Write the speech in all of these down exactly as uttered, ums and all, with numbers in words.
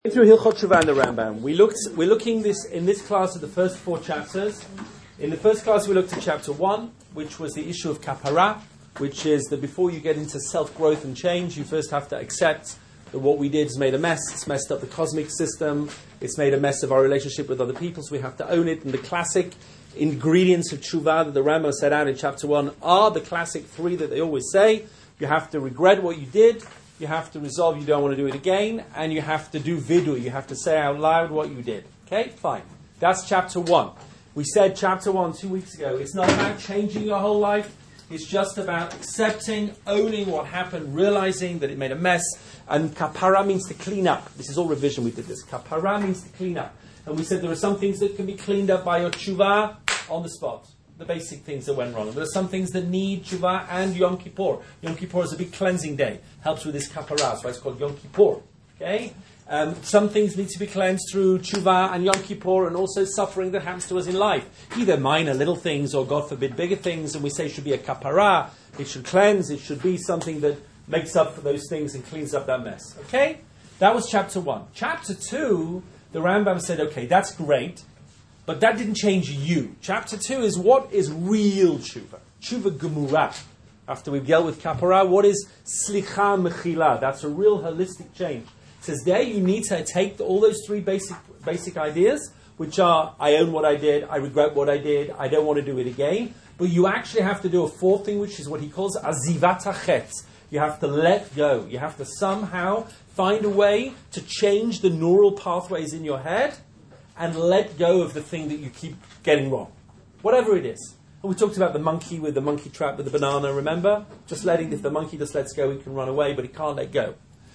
Through Hilchot Tshuva and the Rambam, we looked. We're looking this in this class at the first four chapters. In the first class, we looked at chapter one, which was the issue of kapara, which is that before you get into self-growth and change, you first have to accept that what we did has made a mess. It's messed up the cosmic system. It's made a mess of our relationship with other people. So we have to own it. And the classic ingredients of Tshuva that the Rambam set out in chapter one are the classic three that they always say. You have to regret what you did. You have to resolve you don't want to do it again, and you have to do vidu. You have to say out loud what you did. Okay, fine. That's chapter one. We said chapter one two weeks ago. It's not about changing your whole life. It's just about accepting, owning what happened, realizing that it made a mess. And kapara means to clean up. This is all revision. We did this. Kapara means to clean up. And we said there are some things that can be cleaned up by your tshuva on the spot. The basic things that went wrong. And there are some things that need tshuva and Yom Kippur. Yom Kippur is a big cleansing day. Helps with this kapara. That's why it's called Yom Kippur. Okay? Um, some things need to be cleansed through tshuva and Yom Kippur, and also suffering that happens to us in life. Either minor little things or, God forbid, bigger things. And we say it should be a kapara. It should cleanse. It should be something that makes up for those things and cleans up that mess. Okay? That was chapter one. Chapter two, the Rambam said, okay, that's great. But that didn't change you. Chapter two is what is real tshuva. Tshuva gemura. After we've dealt with kapara, what is slicha mechila? That's a real holistic change. It says there you need to take all those three basic basic ideas, which are, I own what I did, I regret what I did, I don't want to do it again. But you actually have to do a fourth thing, which is what he calls azivat hachetz. You have to let go. You have to somehow find a way to change the neural pathways in your head and let go of the thing that you keep getting wrong. Whatever it is. And we talked about the monkey with the monkey trap with the banana, remember? Just letting, if the monkey just lets go, he can run away, but he can't let go.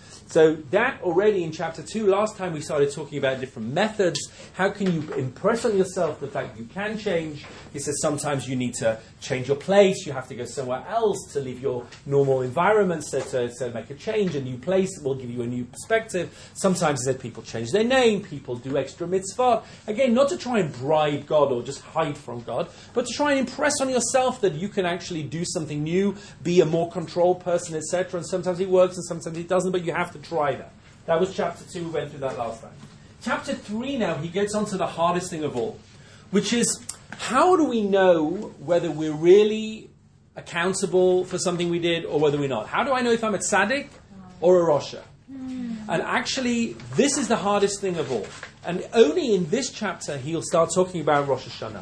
So that already in chapter two, last time we started talking about different methods. How can you impress on yourself the fact you can change? He says sometimes you need to change your place. You have to go somewhere else to leave your normal environment. So to, to make a change, a new place will give you a new perspective. Sometimes he said people change their name. People do extra mitzvah. Again, not to try and bribe God or just hide from God, but to try and impress on yourself that you can actually do something new, be a more controlled person, et cetera. And sometimes it works and sometimes it doesn't, but you have to try that. That was chapter two. We went through that last time. Chapter three now, he gets on to the hardest thing of all, which is how do we know whether we're really accountable for something we did or whether we're not? How do I know if I'm a tzaddik or a Rosha? Mm. And actually, this is the hardest thing of all. And only in this chapter he'll start talking about Rosh Hashanah.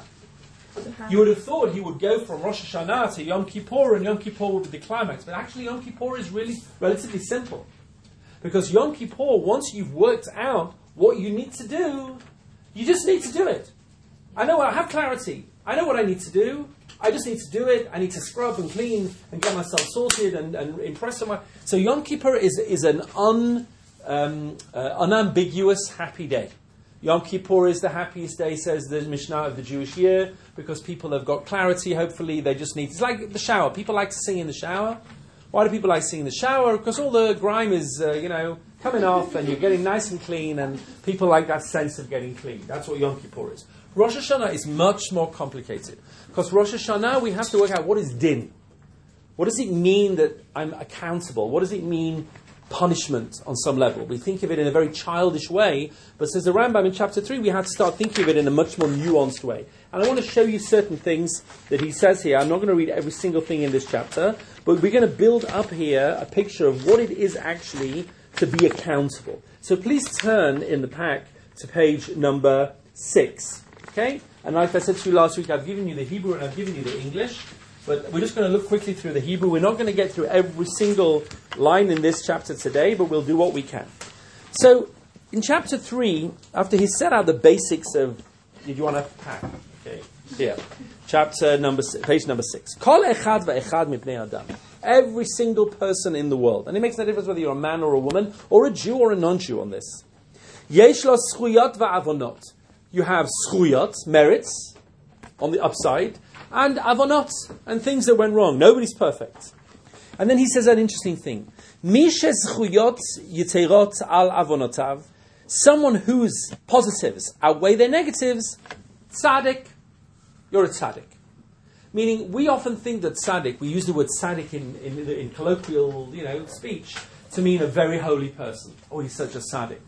You would have thought he would go from Rosh Hashanah to Yom Kippur, and Yom Kippur would be the climax. But actually, Yom Kippur is really relatively simple. Because Yom Kippur, once you've worked out what you need to do, you just need to do it. I know I have clarity. I know what I need to do. I just need to do it. I need to scrub and clean and get myself sorted and, and impress someone. So Yom Kippur is, is an un, um, uh, unambiguous happy day. Yom Kippur is the happiest day, says the Mishnah of the Jewish year, because people have got clarity. Hopefully they just need... It's like the shower. People like to sing in the shower. Why do people like singing in the shower? Because all the grime is, uh, you know, coming off and you're getting nice and clean, and people like that sense of getting clean. That's what Yom Kippur is. Rosh Hashanah is much more complicated. Because Rosh Hashanah, we have to work out what is din. What does it mean that I'm accountable? What does it mean punishment on some level? We think of it in a very childish way, but says the Rambam in chapter three, we have to start thinking of it in a much more nuanced way. And I want to show you certain things that he says here. I'm not going to read every single thing in this chapter, but we're going to build up here a picture of what it is actually to be accountable. So please turn in the pack to page number six. Okay? And like I said to you last week, I've given you the Hebrew and I've given you the English. But we're just going to look quickly through the Hebrew. We're not going to get through every single line in this chapter today, but we'll do what we can. So, in chapter three, after he set out the basics of... Did you want to pack? Okay, here. Chapter number, page number six. Kol echad ve'echad mipnei adam. Every single person in the world. And it makes no difference whether you're a man or a woman, or a Jew or a non-Jew on this. Yesh lo zchuyot va'avonot. You have zchuyot, merits, on the upside, and avonot, and things that went wrong. Nobody's perfect. And then he says an interesting thing. Mi shezchuyot yiterot al avonotav. Someone whose positives outweigh their negatives, tzaddik, you're a tzaddik. Meaning, we often think that tzaddik, we use the word tzaddik in, in, in colloquial, you know, speech, to mean a very holy person. Oh, he's such a tzaddik.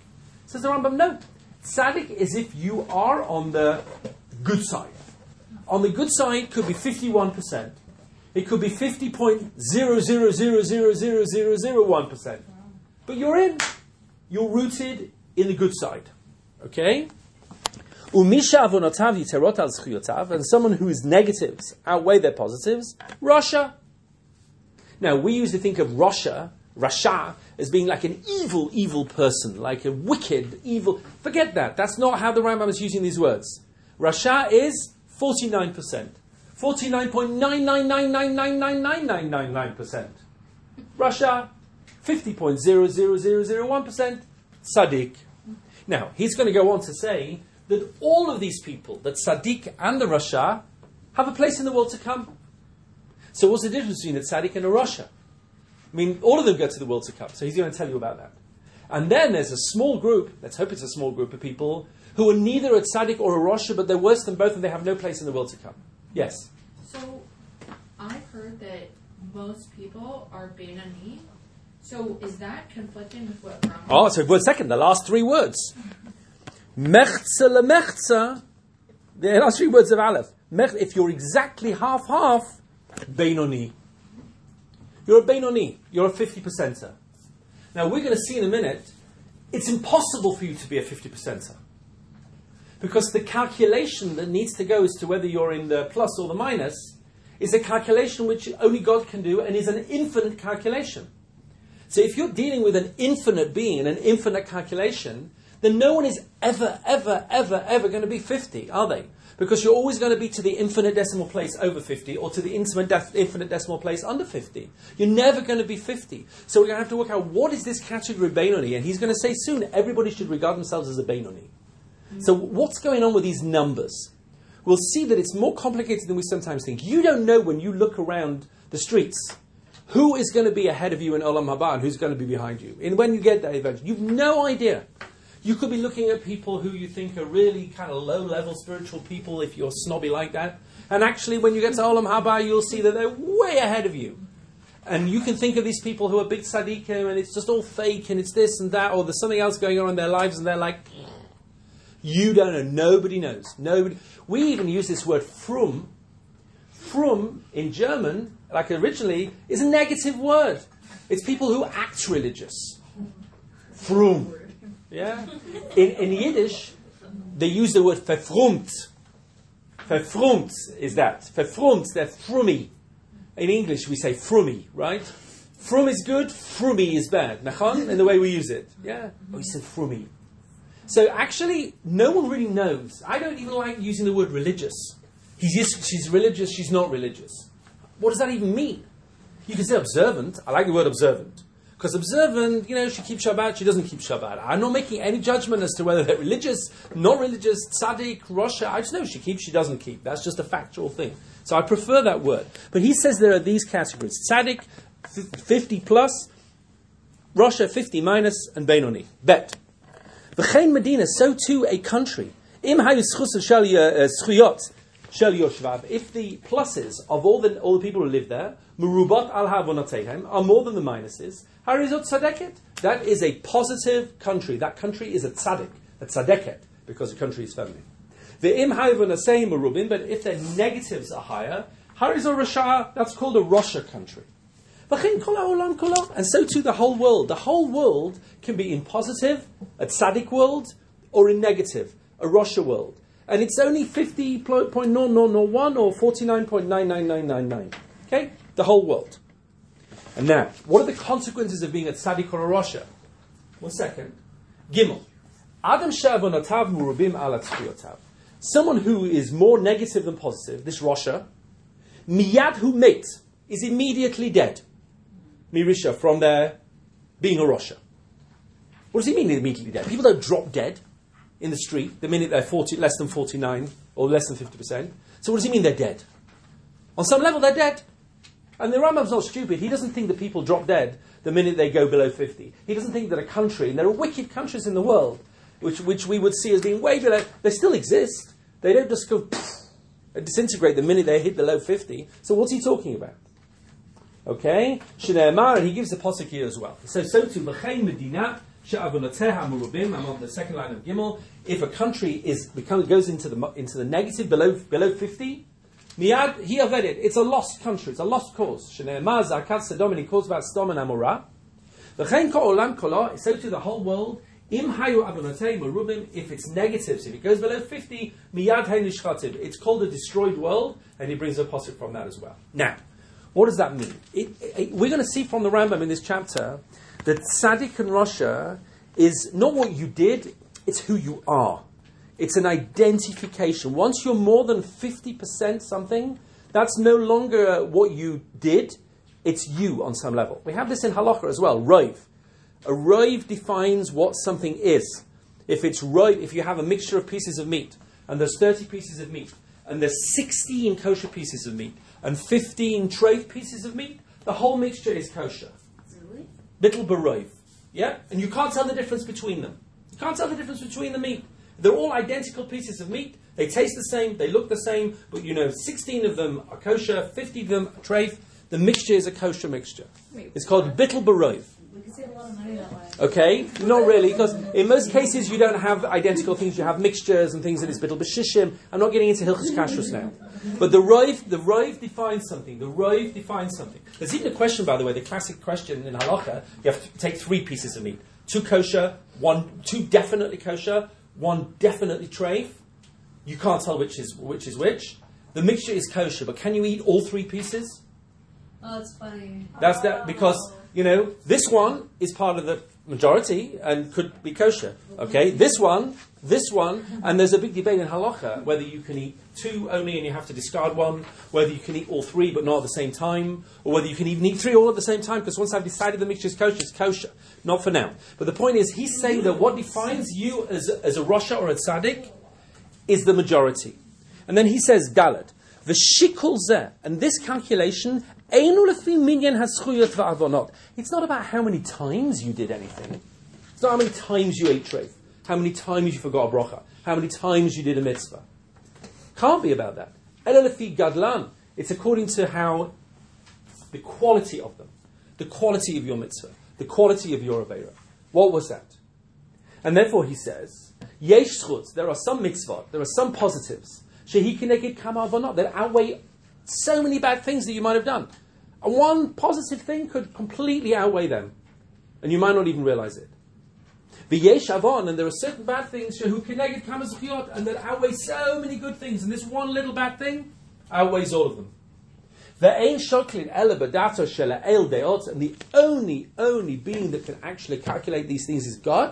Says the Rambam, no. Tzaddik is if you are on the good side. On the good side could be fifty-one percent. It could be fifty point zero zero zero zero zero zero zero one percent. But you're in. You're rooted in the good side. Okay? And someone whose negatives outweigh their positives, Rasha. Now, we used to think of Rasha, Rasha, as being like an evil, evil person, like a wicked, evil. Forget that. That's not how the Rambam is using these words. Rasha is forty-nine percent. forty-nine point nine nine nine nine nine nine nine nine nine nine percent. Rasha, fifty point zero zero zero zero one percent. Tzaddik. Now, he's going to go on to say that all of these people, that Tzaddik and the Rasha, have a place in the world to come. So what's the difference between a Tzaddik and a Rasha? I mean, all of them go to the world to come. So he's going to tell you about that. And then there's a small group, let's hope it's a small group of people, who are neither a Tzaddik or a Rasha, but they're worse than both and they have no place in the world to come. Yes? So, I've heard that most people are Beinoni. So, is that conflicting with what Rambam... Oh, so one second, the last three words. Mechza lemechza, the last three words of Aleph. If you're exactly half-half, Beinoni. You're a Beinoni. You're a fifty percenter. Now, we're going to see in a minute, it's impossible for you to be a fifty percenter. Because the calculation that needs to go as to whether you're in the plus or the minus is a calculation which only God can do and is an infinite calculation. So if you're dealing with an infinite being and an infinite calculation, then no one is ever, ever, ever, ever going to be fifty, are they? Because you're always going to be to the infinite decimal place over fifty or to the infinite, def- infinite decimal place under fifty. You're never going to be fifty. So we're going to have to work out what is this category Beinoni. And he's going to say soon, everybody should regard themselves as a Beinoni. Mm-hmm. So what's going on with these numbers? We'll see that it's more complicated than we sometimes think. You don't know when you look around the streets who is going to be ahead of you in Olam Haba and who's going to be behind you. And when you get there, eventually, you've no idea. You could be looking at people who you think are really kind of low-level spiritual people if you're snobby like that. And actually, when you get to Olam Haba, you'll see that they're way ahead of you. And you can think of these people who are big tzaddikim and it's just all fake and it's this and that, or there's something else going on in their lives and they're like, you don't know. Nobody knows. Nobody. We even use this word frum. Frum, in German, like originally, is a negative word. It's people who act religious. Frum. Yeah? In, in Yiddish, they use the word verfrumt. Verfrumt is that. Verfrumt, they're frummy. In English, we say frummy, right? Frum is good, frummy is bad. Nachon? In the way we use it. Yeah? Oh, he said frummy. So actually, no one really knows. I don't even like using the word religious. He's just, she's religious, she's not religious. What does that even mean? You can say observant. I like the word observant. Because observant, you know, she keeps Shabbat, she doesn't keep Shabbat. I'm not making any judgment as to whether they're religious, not religious, tzaddik, Rasha. I just know she keeps, she doesn't keep. That's just a factual thing. So I prefer that word. But he says there are these categories. Tzaddik, fifty plus, Rasha, fifty minus, and Beinoni. Bet. V'chein Medina, so too a country. Im hayu schuyot. If the pluses of all the all the people who live there, Merubot al Havonateihem, are more than the minuses, Harizot Tzadeket. That is a positive country. That country is a tzaddik, a tzadeket, because the country is feminine. The im Havonateihem Merubin, but if their negatives are higher, Harizot Rasha, that's called a Rasha country. And so too the whole world. The whole world can be in positive, a tzaddik world, or in negative, a Rasha world. And it's only fifty point zero zero zero one or forty-nine point nine nine nine nine nine. Okay? The whole world. And now, what are the consequences of being a tzaddik or a rasha? One second. Gimel. Adam she'avonotav murubim ala tzchiyotav. Someone who is more negative than positive, this rasha, miyad hu meit, is immediately dead. Mirisha, from their being a rasha. What does he mean immediately dead? People don't drop dead in the street the minute they're forty, less than forty-nine or less than fifty percent. So what does he mean they're dead? On some level they're dead. And the Rambam's not stupid. He doesn't think that people drop dead the minute they go below fifty. He doesn't think that a country, and there are wicked countries in the world, which which we would see as being way below, they still exist. They don't just go poof, and disintegrate the minute they hit below fifty. So what's he talking about? Okay? Shnei Amar, and he gives the posuk here as well. So, so to B'chein Medina, She'avonoteha murubim. I'm on the second line of Gimel. If a country is become, goes into the into the negative below below fifty, miyad he aveded. It's a lost country. It's a lost cause. Shneimar zakat Sodom, he calls about Sodom and Amorah. V'chein ka'olam kolo. So to the whole world. Im hayu avonotei murubim. If it's negative, so if it goes below fifty, miyad hein nishchativ. It's called a destroyed world, and he brings a posuk from that as well. Now, what does that mean? It, it, we're going to see from the Rambam in this chapter that tzaddik and rasha is not what you did, it's who you are. It's an identification. Once you're more than fifty percent something, that's no longer what you did, it's you on some level. We have this in halacha as well, roiv. A roiv defines what something is. If it's roiv, if you have a mixture of pieces of meat, and there's thirty pieces of meat, and there's sixteen kosher pieces of meat, and fifteen treif pieces of meat, the whole mixture is kosher. Really? Little baroiv. Yeah? And you can't tell the difference between them. You can't tell the difference between the meat. They're all identical pieces of meat. They taste the same, they look the same, but you know, sixteen of them are kosher, fifty of them are treif. The mixture is a kosher mixture. Wait, it's called bittul baroiv. We can save a lot of money that way. Okay? Not really, because in most cases you don't have identical things. You have mixtures and things that is bittul b'shishim. I'm not getting into hilchos kashrus now. But the roiv, the roiv defines something. The roiv defines something. There's even a question, by the way, the classic question in halacha. You have to take three pieces of meat. Two kosher, one, two definitely kosher, one definitely treif. You can't tell which is which is which. The mixture is kosher, but can you eat all three pieces? Oh, that's funny. That's that because, you know, this one is part of the majority and could be kosher. Okay, this one, this one, and there's a big debate in halacha whether you can eat two only and you have to discard one, whether you can eat all three but not at the same time, or whether you can even eat three all at the same time, because once I've decided the mixture is kosher, it's kosher. Not for now. But the point is, he's saying that what defines you as a, as a rasha or a tzaddik is the majority. And then he says, Dalet, the shikul zeh, and this calculation, it's not about how many times you did anything. It's not how many times you ate treif, how many times you forgot a bracha, how many times you did a mitzvah. Can't be about that. Gadlan. It's according to how the quality of them, the quality of your mitzvah, the quality of your aveira. What was that? And therefore he says, Yesh zchut, there are some mitzvot, there are some positives, shehi keneged kama avonot, that outweigh so many bad things that you might have done. And one positive thing could completely outweigh them. And you might not even realize it. V'yesh avon, and there are certain bad things, shehu keneged kama zchiyot, and that outweigh so many good things. And this one little bad thing outweighs all of them. Ve'ein shoklin ele b'dato shela el deot, and the only, only being that can actually calculate these things is God.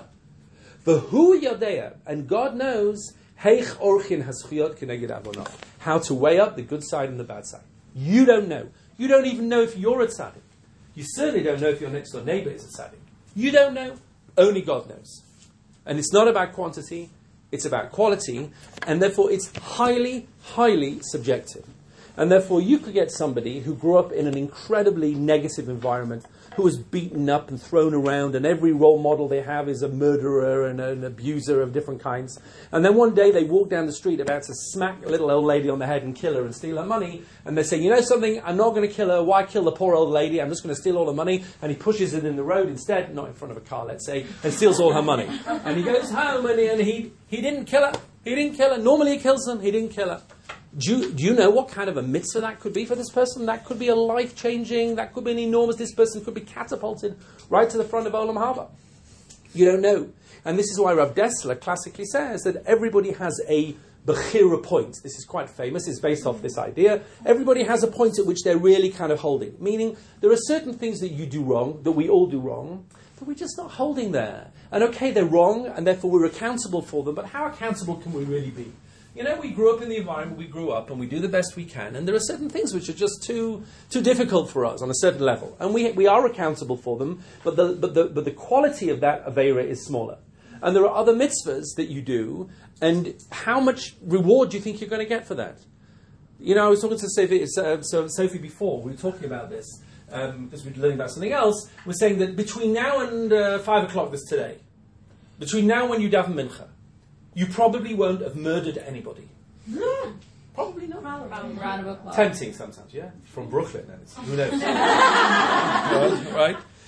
V'hu yodea, and God knows heich orchin haschiyot keneged avonot, how to weigh up the good side and the bad side. You don't know. You don't even know if you're a tzaddik. You certainly don't know if your next door neighbor is a tzaddik. You don't know. Only God knows. And it's not about quantity, it's about quality, and therefore it's highly, highly subjective. And therefore you could get somebody who grew up in an incredibly negative environment, who was beaten up and thrown around, and every role model they have is a murderer and an abuser of different kinds. And then one day they walk down the street about to smack a little old lady on the head and kill her and steal her money, and they say, you know something, I'm not going to kill her, why kill the poor old lady, I'm just going to steal all her money, and he pushes it in the road instead, not in front of a car, let's say, and steals all her money. And he goes home and, he, and he, he didn't kill her, he didn't kill her, normally he kills them, he didn't kill her. Do you, do you know what kind of a mitzvah that could be for this person? That could be a life-changing, that could be an enormous, this person could be catapulted right to the front of Olam Haba. You don't know. And this is why Rav Dessler classically says that everybody has a Bechira point. This is quite famous, it's based off this idea. Everybody has a point at which they're really kind of holding. Meaning, there are certain things that you do wrong, that we all do wrong, but we're just not holding there. And okay, they're wrong, and therefore we're accountable for them, but how accountable can we really be? You know, we grew up in the environment we grew up, and we do the best we can, and there are certain things which are just too too difficult for us on a certain level, and we we are accountable for them, but the but the but the quality of that aveira is smaller. And there are other mitzvahs that you do, and how much reward do you think you're going to get for that? You know, I was talking to Sophie, uh, so Sophie before, we were talking about this, um, because we were learning about something else. We're saying that between now and uh, five o'clock this today, between now and when you daven mincha, you probably won't have murdered anybody. Mm. Probably not. Probably round of applause. Tempting sometimes, yeah? From Brooklyn, and it's, who knows? right, right?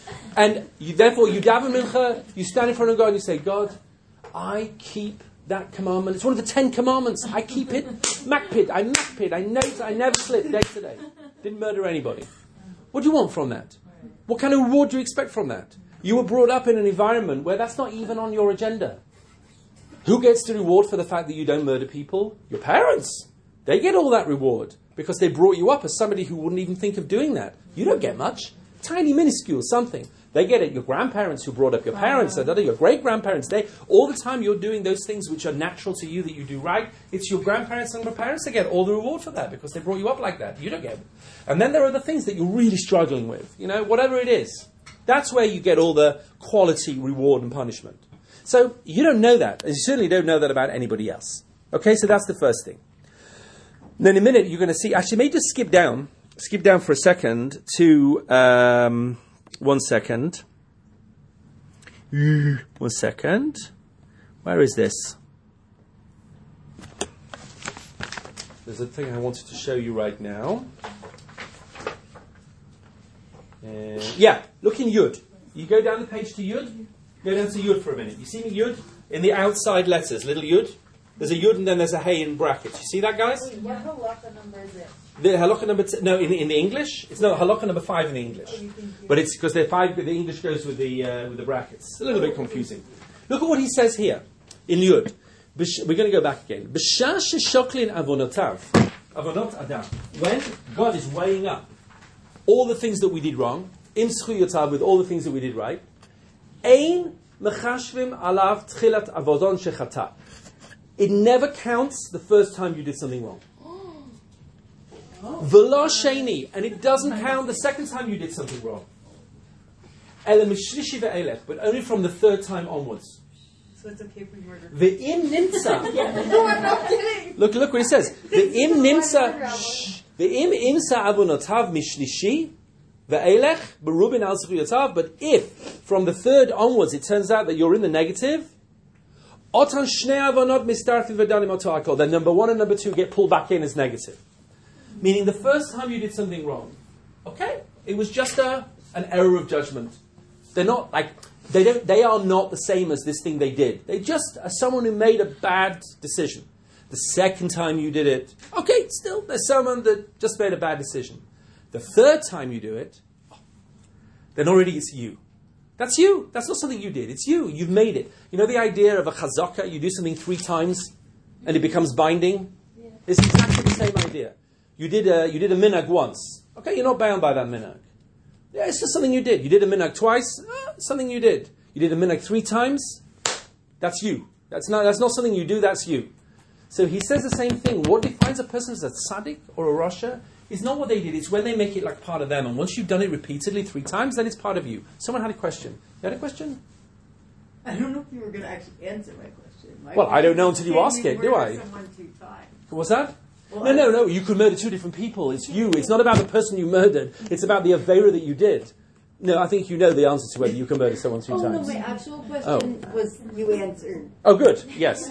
And you, therefore, you daven mincha, you stand in front of God and you say, God, I keep that commandment. It's one of the Ten Commandments. I keep it. Makpid. I makpid. I know. I never slip day to day. Didn't murder anybody. What do you want from that? What kind of reward do you expect from that? You were brought up in an environment where that's not even on your agenda. Who gets the reward for the fact that you don't murder people? Your parents. They get all that reward because they brought you up as somebody who wouldn't even think of doing that. You don't get much. Tiny, minuscule, something. They get it. Your grandparents who brought up your parents, uh-huh. your great-grandparents, they, all the time you're doing those things which are natural to you that you do right. It's your grandparents and your parents that get all the reward for that because they brought you up like that. You don't get it. And then there are the things that you're really struggling with. You know, whatever it is. That's where you get all the quality reward and punishment. So you don't know that. And you certainly don't know that about anybody else. Okay, so that's the first thing. And then in a minute you're going to see, actually maybe just skip down, skip down for a second to... Um, One second. One second. Where is this? There's a thing I wanted to show you right now. Uh, yeah, look in Yud. You go down the page to Yud. Go down to Yud for a minute. You see me Yud? In the outside letters, little Yud. There's a Yud and then there's a Hey in brackets. You see that, guys? Wait, what halakha number is it? The halakha number t- no in in the English it's no halakha number five in the English, but it's because they're five. The English goes with the uh, with the brackets. It's a little bit confusing. Look at what he says here in Yud. Bish- we're going to go back again. B'shah sheshoklin avonotav, avonot adam. When God is weighing up all the things that we did wrong, im zchuyotav, with all the things that we did right, ein mechashvim alav tchilat avodon shechata. It never counts the first time you did something wrong. V'lo sheni, and it doesn't count the second time you did something wrong. Ele mishlishi ve'elech, but only from the third time onwards. So it's okay for murder. Ve'im nimsa. No, I'm not kidding. Look, look what it says. Ve'im nimsa. Ve'im imsa avonotav mishlishi ve'elech berubin al zchuyotav. But if from the third onwards it turns out that you're in the negative, otan shnei avonot mistarfi v'danim oto hakol. Then number one and number two get pulled back in as negative. Meaning the first time you did something wrong, okay, it was just a an error of judgment. They're not like they don't. They are not the same as this thing they did. They just are someone who made a bad decision. The second time you did it, okay, still there's someone that just made a bad decision. The third time you do it, then already it's you. That's you. That's not something you did. It's you. You've made it. You know the idea of a chazaka? You do something three times and it becomes binding. Yeah. It's exactly the same idea. You did a you did a minhag once. Okay, you're not bound by that minhag. Yeah, it's just something you did. You did a minhag twice. Eh, something you did. You did a minhag three times. That's you. That's not that's not something you do. That's you. So he says the same thing. What defines a person as a tzaddik or a rasha is not what they did. It's when they make it like part of them. And once you've done it repeatedly three times, then it's part of you. Someone had a question. You had a question? I don't know if you were going to actually answer my question. My well, question I don't know until you ask it, do I? Someone two times. What's that? Well, no, no, no. You could murder two different people. It's you. It's not about the person you murdered. It's about the avera that you did. No, I think you know the answer to whether you can murder someone two oh, times. No, my actual question oh. was you answered. Oh, good. Yes.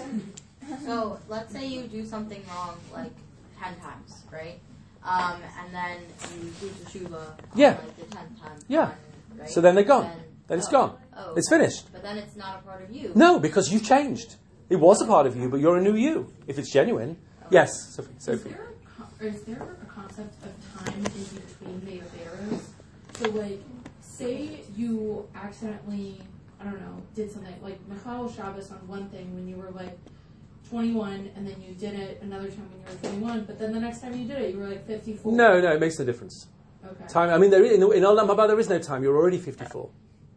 So let's say you do something wrong like ten times, right? Um, and then you do teshuva yeah. on like the tenth time. Yeah. Time, right? So then they're gone. Then, then it's oh, gone. Oh, it's finished. But then it's not a part of you. No, because you've changed. It was a part of you, but you're a new you, if it's genuine. Oh. Yes, Sophie. Sophie. Is there, a, is there a concept of time in between the averas? So, like, say you accidentally, I don't know, did something, like Michal Shabbos on one thing when you were, like, twenty-one, and then you did it another time when you were twenty-one, but then the next time you did it, you were, like, fifty-four. No, no, it makes no difference. Okay. Time, I mean, there is, in, in Olam Haba, there is no time. You're already fifty-four.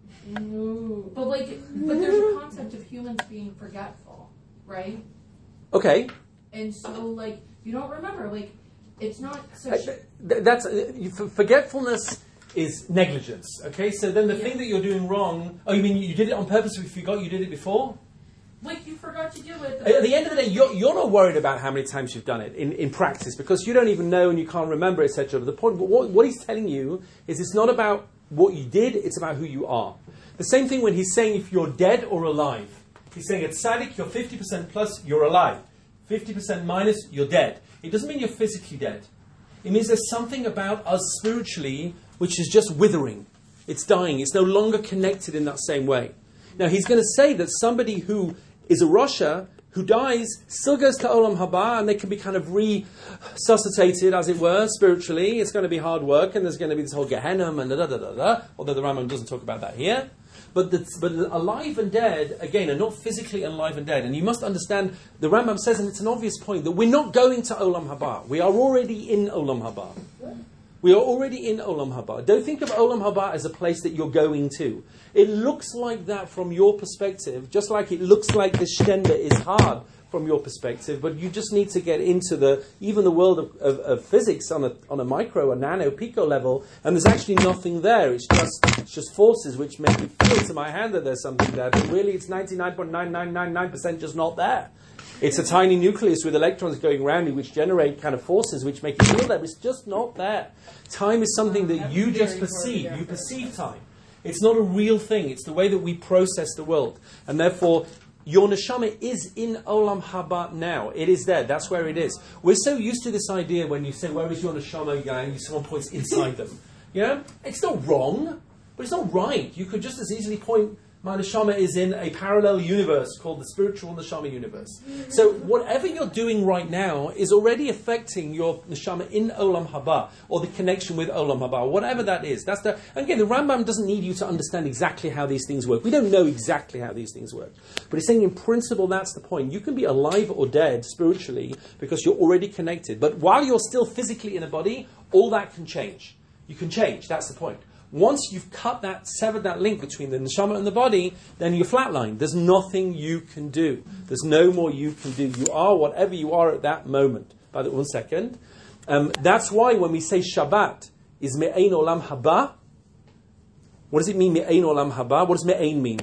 No. But, like, but there's a concept of humans being forgetful, right? Okay. And so, like, you don't remember. Like, it's not such... Uh, th- that's uh, forgetfulness is negligence, okay? So then the yeah. thing that you're doing wrong... Oh, you mean you did it on purpose if you forgot you did it before? Like, you forgot to do it. At the end of the day, you're, you're not worried about how many times you've done it in, in practice because you don't even know and you can't remember, et cetera. But the point, what, what he's telling you is it's not about what you did, it's about who you are. The same thing when he's saying if you're dead or alive. He's saying at tzaddik, you're fifty percent plus, you're alive. fifty percent minus, you're dead. It doesn't mean you're physically dead. It means there's something about us spiritually which is just withering. It's dying. It's no longer connected in that same way. Now, he's going to say that somebody who is a Rasha, who dies, still goes to Olam Haba, and they can be kind of resuscitated, as it were, spiritually. It's going to be hard work, and there's going to be this whole Gehenna and da-da-da-da-da, although the Rambam doesn't talk about that here. But the, but the alive and dead, again, are not physically alive and dead. And you must understand, the Rambam says, and it's an obvious point, that we're not going to Olam Haba. We are already in Olam Haba. We are already in Olam Haba. Don't think of Olam Haba as a place that you're going to. It looks like that from your perspective, just like it looks like the Shtenda is hard from your perspective, but you just need to get into the even the world of, of, of physics on a on a micro, a nano, pico level, and there's actually nothing there. It's just it's just forces which make me feel to my hand that there's something there, but really it's ninety-nine point nine nine nine nine percent just not there. It's a tiny nucleus with electrons going around it which generate kind of forces which make you feel there. It's just not there. Time is something that you just perceive. You perceive time. It's not a real thing. It's the way that we process the world. And therefore, your neshama is in Olam Haba now. It is there. That's where it is. We're so used to this idea when you say, where is your neshama going? Someone points inside them. You know? It's not wrong, but it's not right. You could just as easily point, my neshama is in a parallel universe called the spiritual neshama universe. So whatever you're doing right now is already affecting your neshama in Olam Haba, or the connection with Olam Haba, whatever that is. That's the, again, the Rambam doesn't need you to understand exactly how these things work. We don't know exactly how these things work. But he's saying in principle that's the point. You can be alive or dead spiritually because you're already connected. But while you're still physically in a body, all that can change. You can change. That's the point. Once you've cut that, severed that link between the neshama and the body, then you're flatlined. There's nothing you can do. There's no more you can do. You are whatever you are at that moment. By the one second. Um, that's why when we say Shabbat is me'ein olam haba, what does it mean, me'ein olam haba? What does me'ein mean?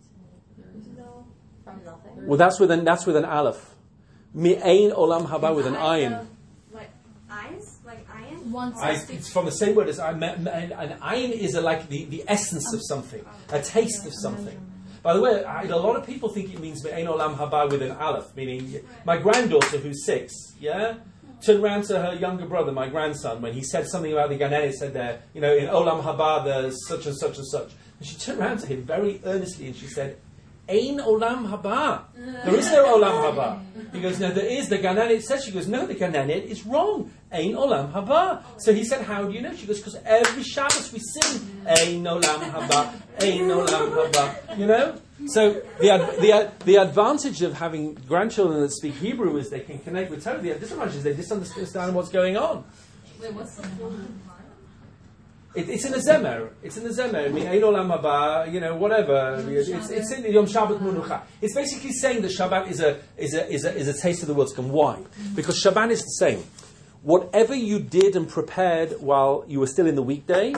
From nothing. Well, that's with an, that's with an aleph. Me'ein olam haba with an ayin. Like eyes? Like ayin? One I, sixty. it's from the same word as an ayin is a, like the, the essence of something, a taste of something. By the way, I, a lot of people think it means me'ein olam haba with an aleph, meaning my granddaughter who's six, yeah, turned around to her younger brother, my grandson, when he said something about the Ganenet, said there, you know, in olam haba there's such and such and such. And she turned around to him very earnestly and she said, Ein olam haba. There is no olam haba. He goes, no, there is. The Ganenet says. She goes, no, the Ganenet is wrong. Ein olam haba. So he said, how do you know? She goes, because every Shabbos we sing Ein olam haba, Ein olam haba. You know. So the ad- the ad- the advantage of having grandchildren that speak Hebrew is they can connect with Torah. The disadvantage is they misunderstand what's going on. Wait, what's the full name? It, it's in the Zemer. It's in the Zemer. I mean, Ein Olam Haba, you know, whatever. It's, it's in the Yom Shabbat Menucha. It's basically saying that Shabbat is a is a is a is a taste of the world to come. Why? Because Shabbat is the same. Whatever you did and prepared while you were still in the weekday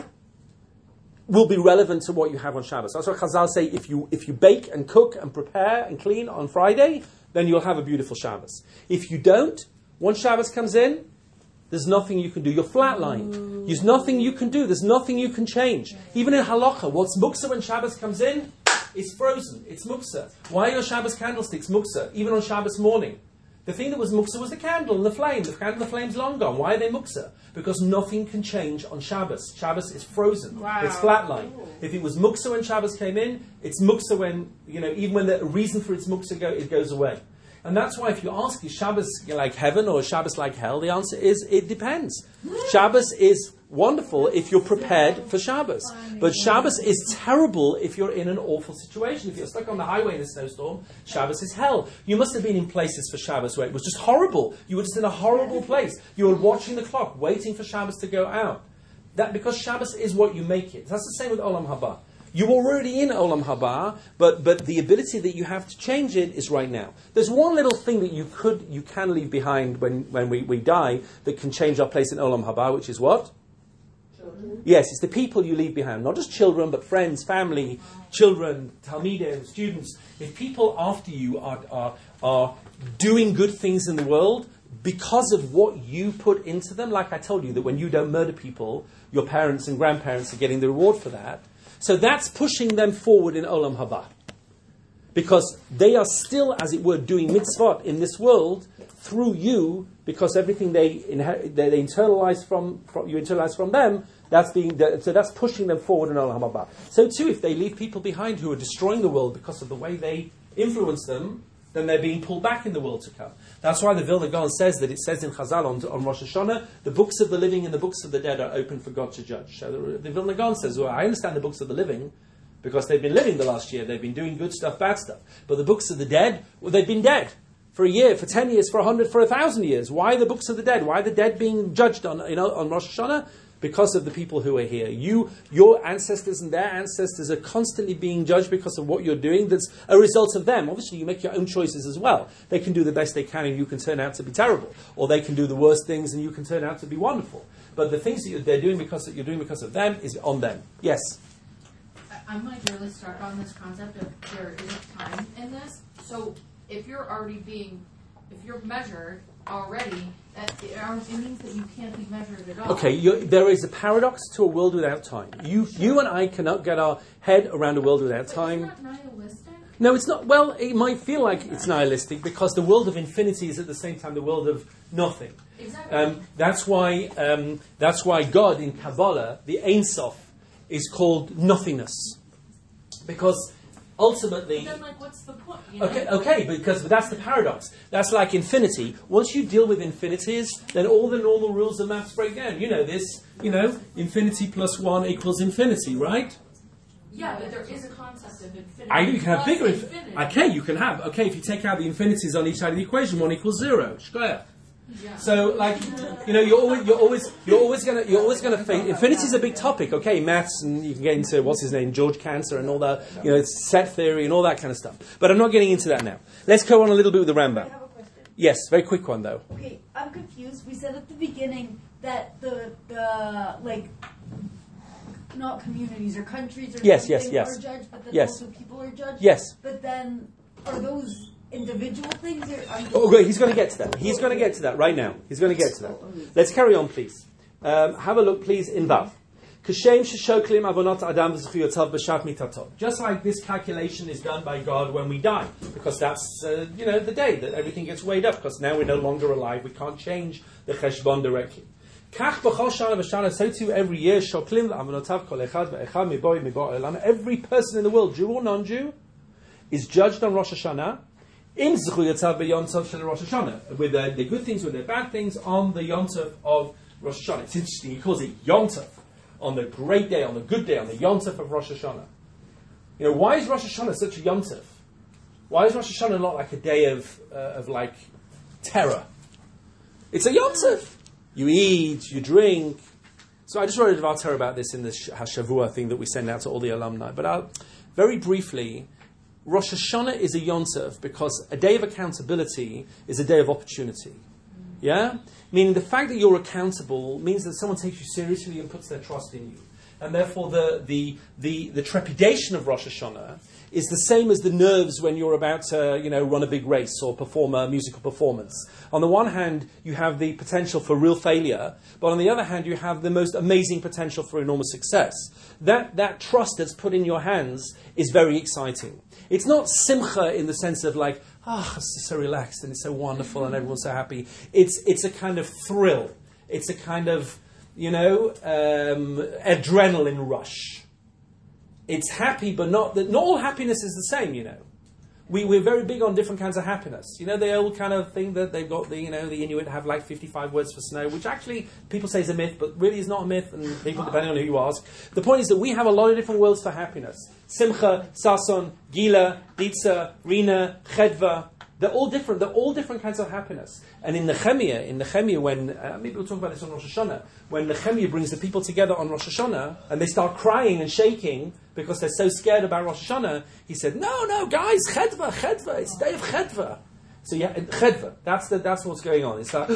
will be relevant to what you have on Shabbos. That's what Chazal say. If you if you bake and cook and prepare and clean on Friday, then you'll have a beautiful Shabbos. If you don't, once Shabbos comes in, there's nothing you can do. You're flatlined. There's nothing you can do. There's nothing you can change. Even in halacha, what's muksa when Shabbos comes in? It's frozen. It's muksa. Why are your Shabbos candlesticks muksa? Even on Shabbos morning. The thing that was muksa was the candle and the flame. The candle and the flame's long gone. Why are they muksa? Because nothing can change on Shabbos. Shabbos is frozen. Wow. It's flatlined. If it was muksa when Shabbos came in, it's muksa when, you know, even when the reason for its muksa go, it goes away. And that's why if you ask, is Shabbos like heaven or Shabbos like hell? The answer is, it depends. Shabbos is wonderful if you're prepared for Shabbos. But Shabbos is terrible if you're in an awful situation. If you're stuck on the highway in a snowstorm, Shabbos is hell. You must have been in places for Shabbos where it was just horrible. You were just in a horrible place. You were watching the clock, waiting for Shabbos to go out. That because Shabbos is what you make it. That's the same with Olam Haba. You're already in Olam Haba, but but the ability that you have to change it is right now. There's one little thing that you could you can leave behind when, when we, we die that can change our place in Olam Haba, which is what? Children. Yes, it's the people you leave behind. Not just children, but friends, family, children, talmidim, students. If people after you are, are, are doing good things in the world because of what you put into them, like I told you, that when you don't murder people, your parents and grandparents are getting the reward for that. So that's pushing them forward in Olam Haba. Because they are still, as it were, doing mitzvot in this world through you, because everything they, inher- they, they internalize from, from you internalize from them, That's being so that's pushing them forward in Olam Haba. So too, if they leave people behind who are destroying the world because of the way they influence them, then they're being pulled back in the world to come. That's why the Vilna Gaon says that it says in Chazal on, on Rosh Hashanah, the books of the living and the books of the dead are open for God to judge. So the, the Vilna Gaon says, well, I understand the books of the living because they've been living the last year, they've been doing good stuff, bad stuff. But the books of the dead, well, they've been dead for a year, for ten years, for a hundred, for a thousand years. Why the books of the dead? Why are the dead being judged on, you know, on Rosh Hashanah? Because of the people who are here. You, your ancestors and their ancestors are constantly being judged because of what you're doing. That's a result of them. Obviously, you make your own choices as well. They can do the best they can and you can turn out to be terrible. Or they can do the worst things and you can turn out to be wonderful. But the things that you're, they're doing because that you're doing because of them is on them. Yes? I'm like really stuck on this concept of there isn't time in this. So if you're already being, if you're measured already, that it, it means that you can't be measured at all. Okay, you're, there is a paradox to a world without time. You, you and I cannot get our head around a world without But time. Isn't that nihilistic? No, it's not. Well, it might feel like it's nihilistic because the world of infinity is at the same time the world of nothing. Exactly. Um, that's why. Um, that's why God in Kabbalah, the Ein Sof, is called nothingness, because ultimately. But then, like, what's the point? You know? Okay, okay, because but that's the paradox. That's like infinity. Once you deal with infinities, then all the normal rules of maths break down. You know this. You know, infinity plus one equals infinity, right? Yeah, but there is a concept of infinity. I, you can have plus bigger. Inf- infinity. okay, you can have. Okay, if you take out the infinities on each side of the equation, one equals zero. Shkoyach. Yeah. So, like, you know, you're always, you're always, you're always gonna, you're always gonna face. Infinity is a big topic. Okay, maths, and you can get into what's his name, George Cantor, and all that. You know, set theory and all that kind of stuff. But I'm not getting into that now. Let's go on a little bit with the I Rambam. have a question. Yes, very quick one though. Okay, I'm confused. We said at the beginning that the the like not communities or countries or Yes, yes, something yes. are judged, but then Yes. also people are judged. Yes. But then are those individual things? Or are Oh, great. He's going to get to that. He's going to get to that right now. He's going to get to that. Let's carry on, please. Um, have a look, please, in Vav. Just like this calculation is done by God when we die, because that's uh, you know the day that everything gets weighed up. Because now we're no longer alive, we can't change the cheshbon directly. So too every year, every person in the world, Jew or non-Jew, is judged on Rosh Hashanah. With the, the good things, with the bad things, on the Yontov of Rosh Hashanah. It's interesting, he calls it Yontov, on the great day, on the good day, on the Yontov of Rosh Hashanah. You know, why is Rosh Hashanah such a Yontov? Why is Rosh Hashanah not like a day of, uh, of like, terror? It's a Yontov. You eat, you drink. So I just wrote a Dvar about this in the Hashavua thing that we send out to all the alumni. But I'll, very briefly, Rosh Hashanah is a Yontov because a day of accountability is a day of opportunity. Yeah? Meaning the fact that you're accountable means that someone takes you seriously and puts their trust in you. And therefore the, the, the, the trepidation of Rosh Hashanah is the same as the nerves when you're about to, you know, run a big race or perform a musical performance. On the one hand, you have the potential for real failure, but on the other hand, you have the most amazing potential for enormous success. That, that trust that's put in your hands is very exciting. It's not simcha in the sense of like, ah, oh, it's so relaxed and it's so wonderful and everyone's so happy. It's, it's a kind of thrill. It's a kind of, you know, um, adrenaline rush. It's happy, but not that. Not all happiness is the same, you know. We, we're very big on different kinds of happiness. You know, the old kind of thing that they've got, the, you know, the Inuit have like fifty-five words for snow, which actually people say is a myth, but really is not a myth, and people, depending on who you ask. The point is that we have a lot of different words for happiness. Simcha, Sason, Gila, Ditza, Rina, Chedva. They're all different. They're all different kinds of happiness. And in Nehemiah, in Nehemiah, when uh, maybe we'll talk about this on Rosh Hashanah, when Nehemiah brings the people together on Rosh Hashanah and they start crying and shaking because they're so scared about Rosh Hashanah, he said, "No, no, guys, Chedva, Chedva. It's the day of Chedva." So yeah, Chedva. That's the, that's what's going on. It's that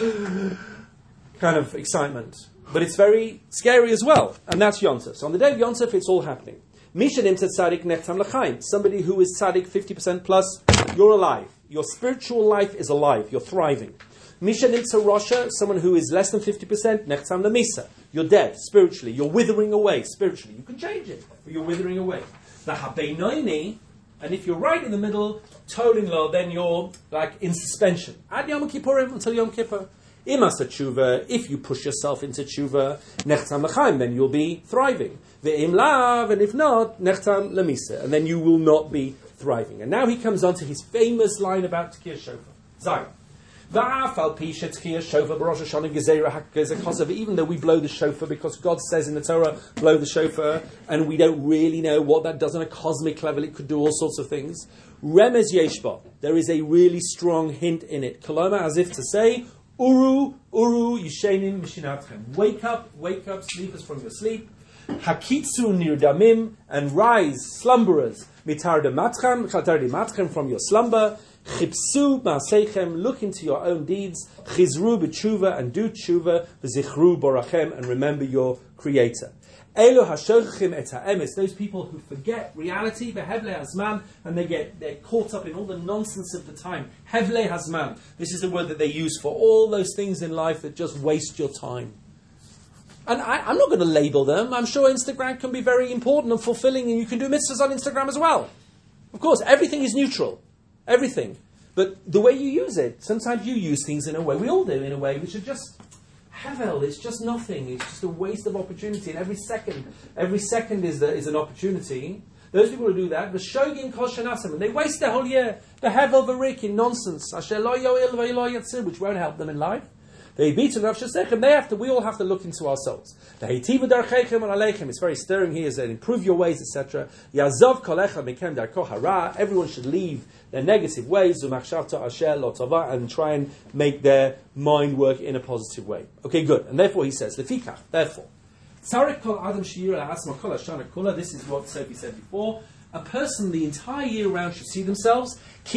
kind of excitement, but it's very scary as well. And that's Yontef. So on the day of Yontef, it's all happening. Mishanim tzaddik nechtam l'chaim. Somebody who is tzaddik fifty percent plus, you're alive. Your spiritual life is alive. You're thriving. Mishanim tzarosha, someone who is less than fifty percent, nechtam l'misa. You're dead spiritually. You're withering away spiritually. You can change it, but you're withering away. The habeinoini, and if you're right in the middle, toling lo, then you're like in suspension. Ad Yom Kippurim until Yom Kippur. Imasa tshuva, if you push yourself into tshuva, nechtam l'chaim, then you'll be thriving. Ve'im lav, and if not, nechtam lemisa, and then you will not be thriving. And now he comes on to his famous line about Tkiyah Shofar. Zayin. Even though we blow the shofar because God says in the Torah, blow the shofar, and we don't really know what that does on a cosmic level, it could do all sorts of things. Remez yeshba, there is a really strong hint in it. Koloma, as if to say, Uru, Uru, Yishenin, Mishinatchem. Wake up, wake up, sleepers from your sleep. Hakitsu nirdamim, and rise, slumberers. Mitar de matchem, chatar de matchem, from your slumber. Chipsu ma'aseichem, look into your own deeds. Chizru b'tshuva, and do tshuva. V'zichru borachem, and remember your Creator. Elo hashochim et ha'emes, those people who forget reality, behevle hazman, and they get they're caught up in all the nonsense of the time. Hevle hazman. This is a word that they use for all those things in life that just waste your time. And I, I'm not going to label them. I'm sure Instagram can be very important and fulfilling, and you can do mitzvahs on Instagram as well. Of course, everything is neutral. Everything. But the way you use it, sometimes you use things in a way, we all do in a way, which are just hevel, it's just nothing. It's just a waste of opportunity. And every second, every second is, the, is an opportunity. Those people who do that, the shogin kol shanasam, and they waste their whole year. The hevel v'rik in nonsense, asher lo yo'il v'lo yatzir, which won't help them in life. They beat and they have to. We all have to look into ourselves. It's very stirring here. Is that improve your ways, et cetera. Everyone should leave their negative ways and try and make their mind work in a positive way. Okay, good. And therefore, he says, therefore, this is what Sophie said before. A person the entire year round should see themselves.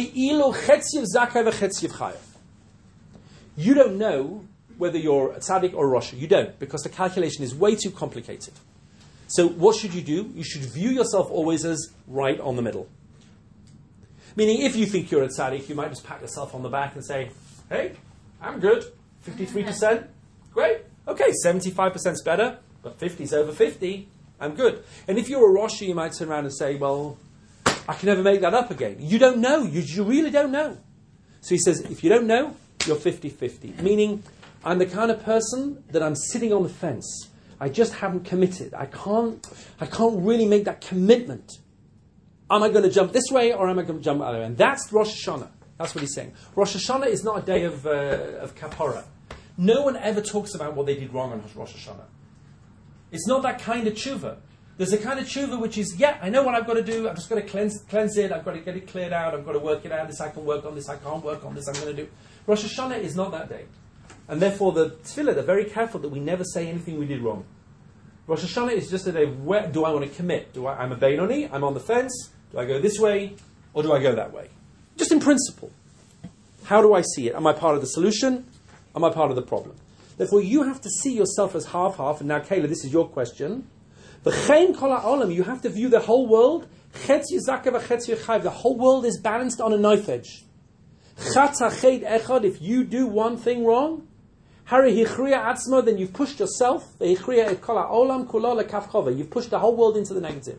You don't know whether you're a tzaddik or a rasha. You don't, because the calculation is way too complicated. So what should you do? You should view yourself always as right on the middle. Meaning, if you think you're a tzaddik, you might just pat yourself on the back and say, hey, I'm good. fifty-three percent, great. Okay, seventy-five percent is better, but fifty is over fifty. I'm good. And if you're a rasha, you might turn around and say, well, I can never make that up again. You don't know. You, you really don't know. So he says, if you don't know, you're fifty-fifty. Meaning, I'm the kind of person that I'm sitting on the fence. I just haven't committed. I can't I can't really make that commitment. Am I going to jump this way or am I going to jump the other way? And that's Rosh Hashanah. That's what he's saying. Rosh Hashanah is not a day of, uh, of kapara. No one ever talks about what they did wrong on Rosh Hashanah. It's not that kind of tshuva. There's a kind of tshuva which is, yeah, I know what I've got to do. I've just got to cleanse, cleanse it. I've got to get it cleared out. I've got to work it out. This I can work on. This I can't work on. This I'm going to do. Rosh Hashanah is not that day. And therefore the tefillah, they're very careful that we never say anything we did wrong. Rosh Hashanah is just a day, where do I want to commit? Do I, I'm a Beinoni, I'm on the fence. Do I go this way or do I go that way? Just in principle. How do I see it? Am I part of the solution? Am I part of the problem? Therefore you have to see yourself as half-half. And now Kayla, this is your question. You have to view the whole world. The whole world is balanced on a knife edge. If you do one thing wrong, then you've pushed yourself. You've pushed the whole world into the negative.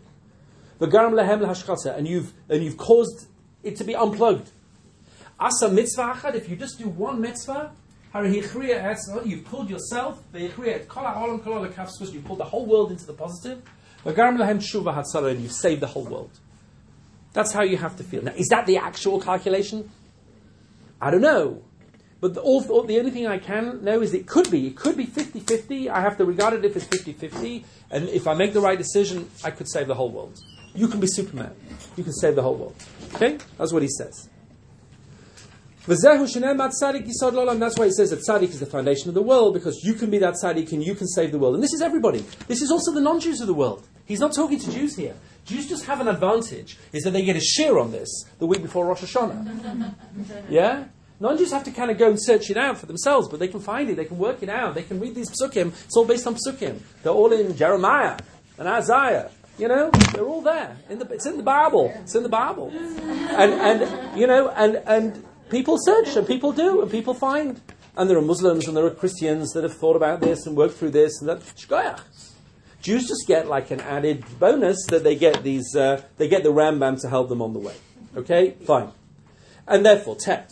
And you've, and you've caused it to be unplugged. If you just do one mitzvah, you've pulled yourself, you pulled the whole world into the positive, and you've saved the whole world. That's how you have to feel. Now, is that the actual calculation? I don't know. But the, all, all, the only thing I can know is it could be. It could be fifty-fifty. I have to regard it if it's fifty-fifty. And if I make the right decision, I could save the whole world. You can be Superman. You can save the whole world. Okay? That's what he says. That's why he says that tzaddik is the foundation of the world, because you can be that tzaddik and you can save the world. And this is everybody. This is also the non-Jews of the world. He's not talking to Jews here. Jews just have an advantage, is that they get a share on this the week before Rosh Hashanah. Yeah? Non-Jews have to kind of go and search it out for themselves, but they can find it, they can work it out, they can read these psukim. It's all based on psukim. They're all in Jeremiah and Isaiah. You know, they're all there. In the, it's in the Bible. It's in the Bible. And, and you know, and, and people search, and people do, and people find. And there are Muslims and there are Christians that have thought about this and worked through this, and that. Shkoyach. Jews just get like an added bonus that they get these, uh, they get the Rambam to help them on the way. Okay, fine. And therefore, Tet.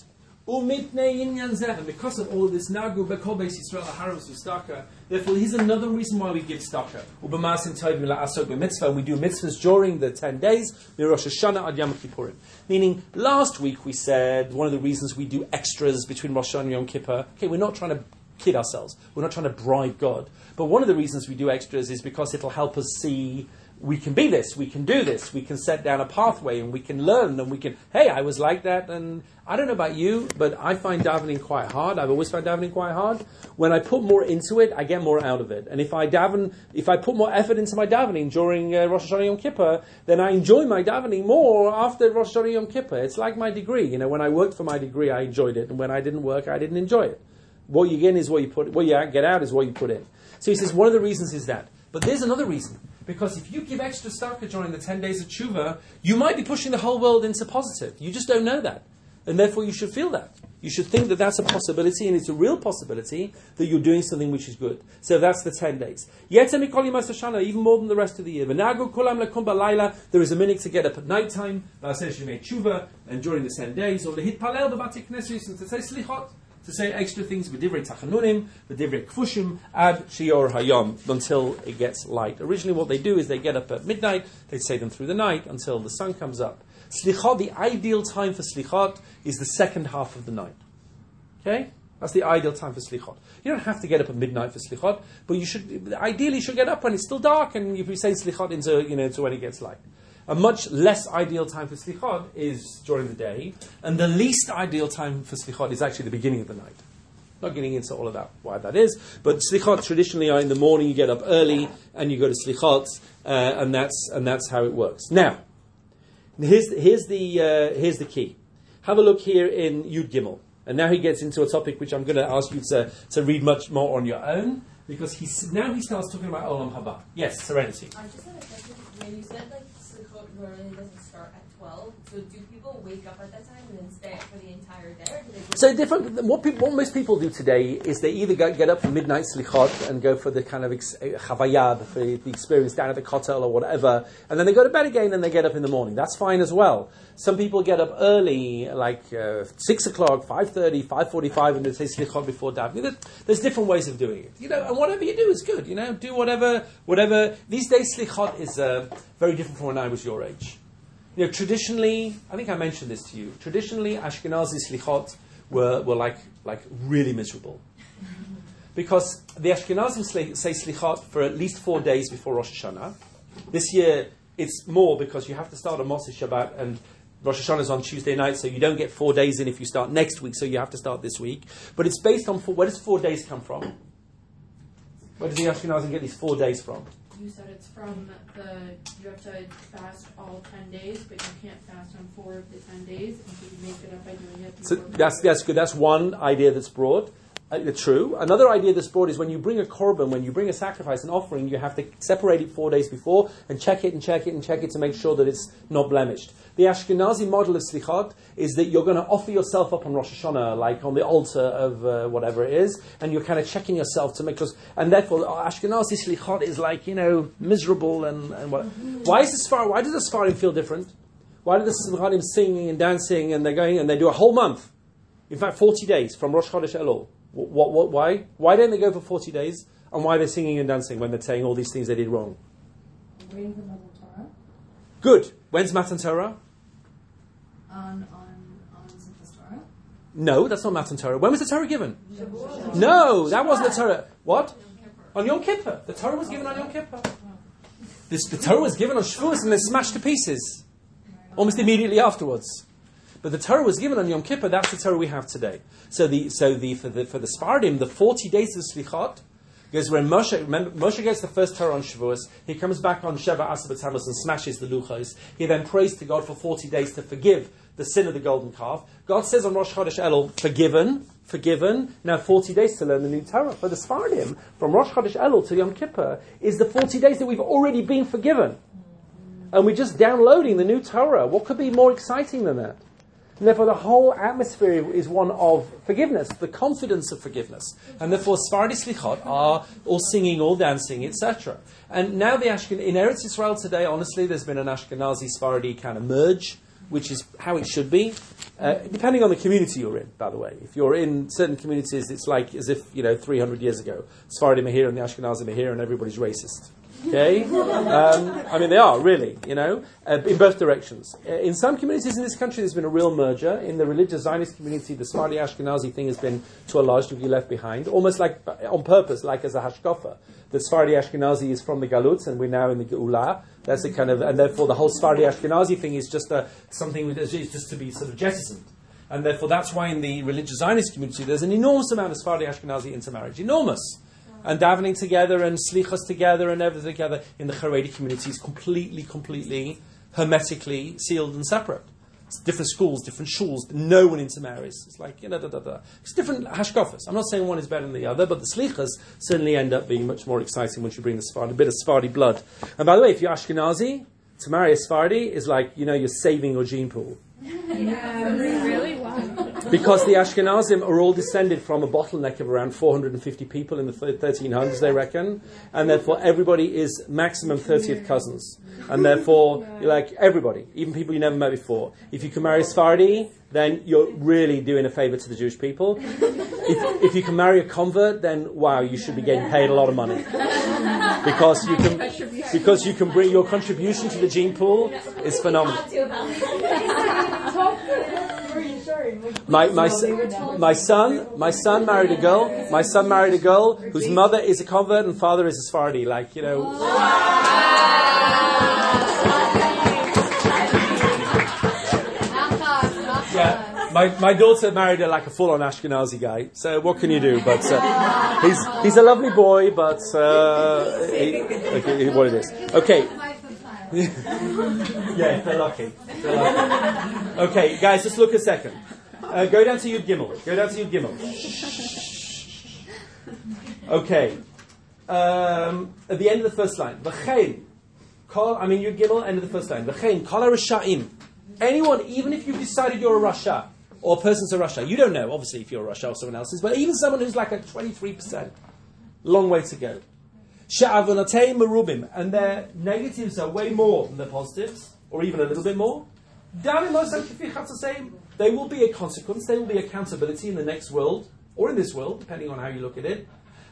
And because of all of this, Nagu Bekol Beis Yisrael Haros Ustaka. Therefore, here's another reason why we give staka. Ubamasim Toiv Mila Asok B'Mitzvah, and we do mitzvahs during the ten days. Rosh Hashanah ad Yom Kippurim. Meaning, last week we said one of the reasons we do extras between Rosh Hashanah and Yom Kippur. Okay, we're not trying to kid ourselves. We're not trying to bribe God. But one of the reasons we do extras is because it'll help us see. We can be this, we can do this, we can set down a pathway, and we can learn, and we can, hey, I was like that, and I don't know about you, but I find davening quite hard. I've always found davening quite hard. When I put more into it, I get more out of it. And if I daven, if I put more effort into my davening during uh, Rosh Hashanah Yom Kippur, then I enjoy my davening more after Rosh Hashanah Yom Kippur. It's like my degree. You know, when I worked for my degree, I enjoyed it, and when I didn't work, I didn't enjoy it. What you get in is what you put, what you get out is what you put in. So he says one of the reasons is that. But there's another reason. Because if you give extra staka during the ten days of tshuva, you might be pushing the whole world into positive. You just don't know that. And therefore you should feel that. You should think that that's a possibility, and it's a real possibility that you're doing something which is good. So that's the ten days. Even more than the rest of the year. There is a minute to get up at night time, and during the ten days, or to say slichot, to say extra things, v'divrei tachanunim, v'divrei kfushim, ad shior hayom, until it gets light. Originally what they do is they get up at midnight, they say them through the night until the sun comes up. Slichot, the ideal time for slichot is the second half of the night. Okay? That's the ideal time for slichot. You don't have to get up at midnight for slichot, but you should, ideally you should get up when it's still dark, and if you say slichot into, you know, into when it gets light. A much less ideal time for slichot is during the day, and the least ideal time for slichot is actually the beginning of the night. Not getting into all of that, why that is, but slichot traditionally are in the morning. You get up early and you go to slichot, uh, and that's and that's how it works. Now, here's here's the uh, here's the key. Have a look here in Yud Gimel, and now he gets into a topic which I'm going to ask you to to read much more on your own, because he's now he starts talking about Olam Haba. Yes, Serenity. I just had a question. When you said like Slichot normally doesn't start at twelve, so do people wake up at that time and then stay up for the entire day? Or do they go so different. What, people, what most people do today is they either go, get up for midnight slichot and go for the kind of ex, chavayah, for the experience down at the kotel or whatever, and then they go to bed again and they get up in the morning. That's fine as well. Some people get up early, like uh, six o'clock, five thirty, five forty-five, and they say slichot before davening. There's different ways of doing it, you know. And whatever you do is good, you know. Do whatever, whatever. These days, slichot is uh, very different from when I was your age. You know, traditionally, I think I mentioned this to you. Traditionally, Ashkenazi slichot were were like like really miserable, because the Ashkenazim say slichot for at least four days before Rosh Hashanah. This year, it's more because you have to start on Motzei Shabbat, and Rosh Hashanah is on Tuesday night, so you don't get four days in if you start next week, so you have to start this week. But it's based on, four, where does four days come from? Where does the Ashkenazim get these four days from? You said it's from the, you have to fast all ten days, but you can't fast on four of the ten days, and so you make it up by doing it. So that's, that's good. That's one idea that's brought. Uh, true. Another idea that's brought is when you bring a korban, when you bring a sacrifice, an offering, you have to separate it four days before and check it and check it and check it to make sure that it's not blemished. The Ashkenazi model of slichot is that you're going to offer yourself up on Rosh Hashanah, like on the altar of uh, whatever it is, and you're kind of checking yourself to make sure. And therefore, Ashkenazi slichot is like, you know, miserable and, and what. Why is the Sfar? Why does the Sfarim feel different? Why do the Sfarim singing and dancing and they're going and they do a whole month? In fact, forty days from Rosh Chodesh Elul. What, what, why? Why don't they go for forty days? And why are they singing and dancing when they're saying all these things they did wrong? Waiting for Matan Torah. Good. When's Matan Torah? On, on, on Simchas Torah. No, that's not Matan Torah. When was the Torah given? Shavuot. No, that wasn't the Torah. What? On Yom Kippur. The Torah was given on Yom Kippur. This, the Torah was given on Shavuos and then smashed to pieces. Almost immediately afterwards. But the Torah was given on Yom Kippur. That's the Torah we have today. So the so the for the for the Sfardim, the forty days of Slichot, because when Moshe remember, Moshe gets the first Torah on Shavuos, he comes back on Sheva Asar B'Tammuz and smashes the luchos. He then prays to God for forty days to forgive the sin of the golden calf. God says on Rosh Chodesh Elul, forgiven, forgiven. Now forty days to learn the new Torah. For the Sfardim, from Rosh Chodesh Elul to Yom Kippur is the forty days that we've already been forgiven, and we're just downloading the new Torah. What could be more exciting than that? And therefore, the whole atmosphere is one of forgiveness, the confidence of forgiveness. And therefore, Sephardi Slichot are all singing, all dancing, et cetera. And now the Ashken in Eretz Yisrael today, honestly, there's been an Ashkenazi Sephardi kind of merge. which is how it should be, uh, depending on the community you're in, by the way. If you're in certain communities, it's like as if, you know, three hundred years ago, Sephardim are here and the Ashkenazim are here and everybody's racist. Okay? Um, I mean, they are, really, you know, uh, in both directions. Uh, in some communities in this country, there's been a real merger. In the religious Zionist community, the Sephardi Ashkenazi thing has been, to a large degree, left behind, almost like on purpose, like as a hashkafa. The Sephardi Ashkenazi is from the Galutz, and we're now in the Geula. That's a kind of, and therefore the whole Sephardi Ashkenazi thing is just a, something that is just to be sort of jettisoned. And therefore that's why in the religious Zionist community, there's an enormous amount of Sephardi Ashkenazi intermarriage. Enormous. And davening together and slichas together and everything together in the Haredi community is completely, completely, hermetically sealed and separate. It's different schools, different shuls, no one intermarries. It's like, you know, da, da, da. It's different hashkafas. I'm not saying one is better than the other, but the slichas certainly end up being much more exciting once you bring the Sephardi, a bit of Sephardi blood. And by the way, if you're Ashkenazi, to marry a Sephardi is like, you know, you're saving your gene pool. Yeah, really? Wow. Because the Ashkenazim are all descended from a bottleneck of around four hundred fifty people in the thirteen hundreds, they reckon. And therefore everybody is maximum thirtieth cousins. And therefore, you're like everybody, even people you never met before. If you can marry a Sephardi, then you're really doing a favour to the Jewish people. If, if you can marry a convert, then wow, you should be getting paid a lot of money. Because you can, because you can bring your contribution to the gene pool is phenomenal. My my my son my son married a girl. My son married a girl whose mother is a convert and father is a Sephardi. Like, you know. Yeah, my my daughter married a, like a full-on Ashkenazi guy. So what can you do? But uh, he's he's a lovely boy, but uh, he, okay, what it is. Okay. Yeah, they're lucky. They're lucky. Okay, guys, just look a second. Uh, go down to Yud Gimel. Go down to Yud Gimel. Okay. Um, at the end of the first line. V'chein. Kol, I mean Yud Gimel, end of the first line. V'chein. Kol ha-rasha'im. Anyone, even if you've decided you're a Rasha, or a person's a Rasha, you don't know, obviously, if you're a Rasha or someone else is, but even someone who's like a twenty-three percent. Long way to go. Sha'avonatei merubim, and their negatives are way more than their positives, or even a little bit more. They will be a consequence, they will be accountability in the next world, or in this world, depending on how you look at it.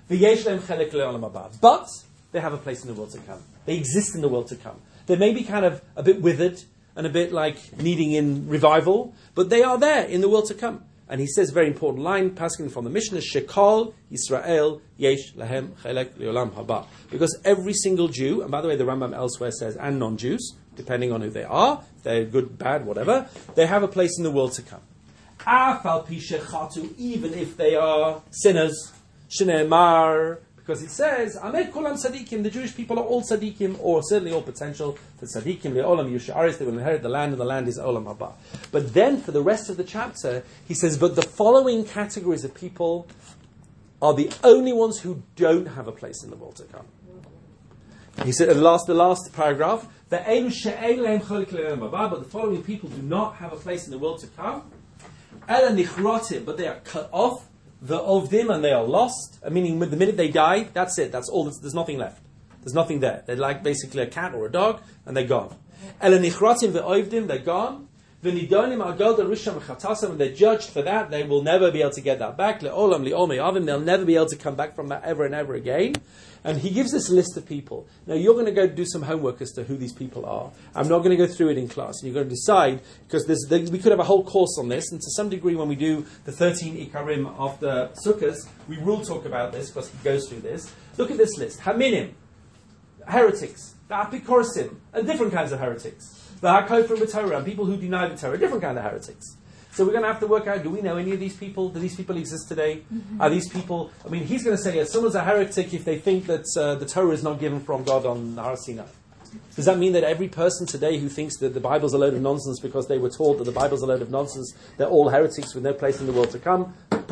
But they have a place in the world to come. They exist in the world to come. They may be kind of a bit withered, and a bit like needing in revival, but they are there in the world to come. And he says a very important line, passing from the Mishnah, Shekal Yisrael Yesh Lahem Chelek Leolam Haba. Because every single Jew, and by the way, the Rambam elsewhere says, and non-Jews, depending on who they are, if they're good, bad, whatever, they have a place in the world to come. Afal Pi Shechatu, even if they are sinners, Shnei Mar, because it says, Amed Kulam Tzadikim, the Jewish people are all Tzadikim, or certainly all potential for Tzadikim, Le'olam Yusharis, they will inherit the land, and the land is Olam Haba. But then, for the rest of the chapter, he says, but the following categories of people are the only ones who don't have a place in the world to come. He said, the last, the last paragraph, but the following people do not have a place in the world to come, but they are cut off, the of them, and they are lost, meaning the minute they die, that's it, that's all, there's nothing left. There's nothing there. They're like basically a cat or a dog, and they're gone. Ela nichratim ve'ovdim, they're gone. V'nidonim agol derisham v'chatasam, and they're judged for that. They will never be able to get that back. Le'olam li'omei avim, they'll never be able to come back from that ever and ever again. And he gives this list of people. Now you're going to go do some homework as to who these people are. I'm not going to go through it in class. And you're going to decide, because there's, there, we could have a whole course on this, and to some degree when we do the thirteen Ikarim after Sukkot, we will talk about this, because he goes through this. Look at this list. Haminim, heretics. The Apikorasim, and different kinds of heretics. The HaKofrim b'Torah, and people who deny the Torah, different kind of heretics. So we're going to have to work out, do we know any of these people? Do these people exist today? Mm-hmm. Are these people, I mean, he's going to say, yeah, someone's a heretic if they think that uh, the Torah is not given from God on Har Sinai. Does that mean that every person today who thinks that the Bible's a load of nonsense because they were told that the Bible's a load of nonsense, they're all heretics with no place in the world to come? Put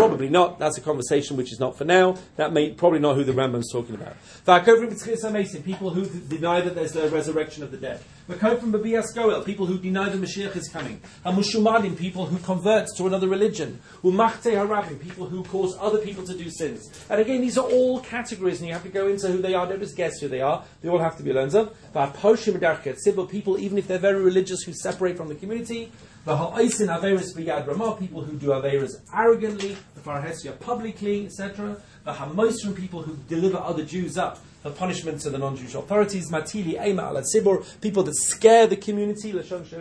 Probably not. That's a conversation which is not for now. That may probably not who the Rambam's talking about. People who deny that there's a resurrection of the dead. People who deny the Mashiach is coming. Hamushumadim, people who convert to another religion. Umachte harabim, people who cause other people to do sins. And again, these are all categories, and you have to go into who they are. Don't just guess who they are. They all have to be learned of. Civil people, even if they're very religious, who separate from the community. The ha'osin averis b'yad ramah, people who do averis arrogantly, the farhesia publicly, et cetera. The hamoisrim, people who deliver other Jews up for punishment to the non-Jewish authorities. Matili ema ala tzibur, people that scare the community